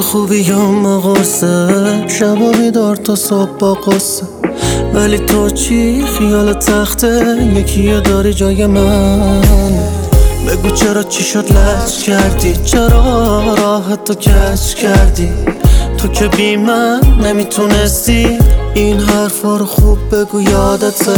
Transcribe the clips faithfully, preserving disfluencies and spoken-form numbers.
خوبیام قرصه، شبا بیدار تا صبح با قصه. ولی تو چی؟ خیال تخته یکیه داری جای من. بگو چرا چی شد لج کردی؟ چرا راحت تو کج کردی؟ تو که بی من نمیتونستی این حرفا رو خوب بگو یادته.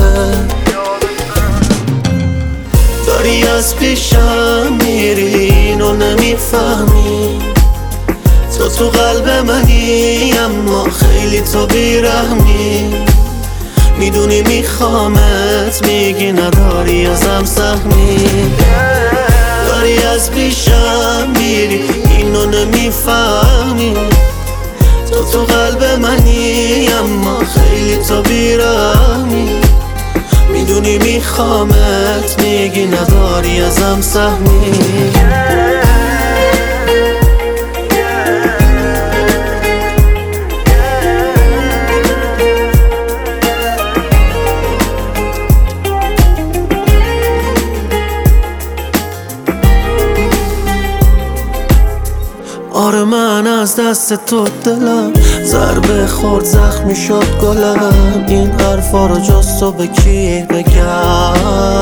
داری از پیشم میری اینو نمیفهمی. تو تو قلب منی اما خیلی تو بیرحمی. میدونی میخوامت میگی نداری ازم سهمی. داری از پیشم میری اینو نمیفهمی. تو تو قلب منی اما خیلی تو بیرحمی. میدونی میخوامت میگی نداری ازم سهمی. آره من از دست تو دلم ضربه خورد زخمی شد گلم. این حرفا رو جز تو به کی بگم؟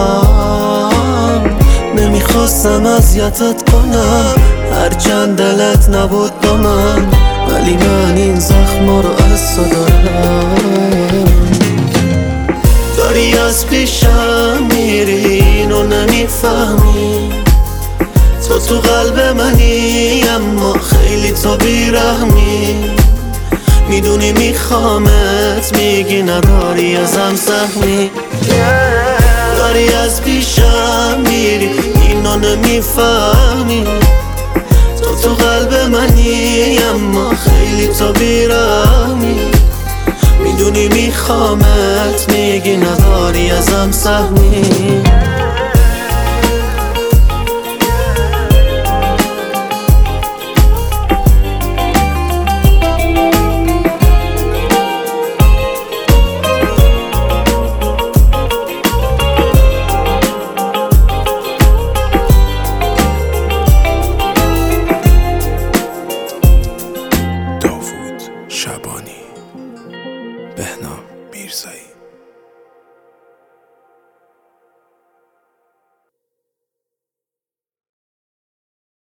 نمیخواستم اذیتت کنم هرچند دلت نبود با من. ولی من این زخما رو از تو دارم. داری از پیشم میری اینو نمیفهمی. تو تو قلب منی اما خیلی تو بیرحمی. میدونی میخوامت میگی نداری ازم سهمی. داری از پیشم میری اینو نمیفهمی. تو تو قلب منی اما خیلی تو بیرحمی. میدونی میخوامت میگی نداری ازم سهمی.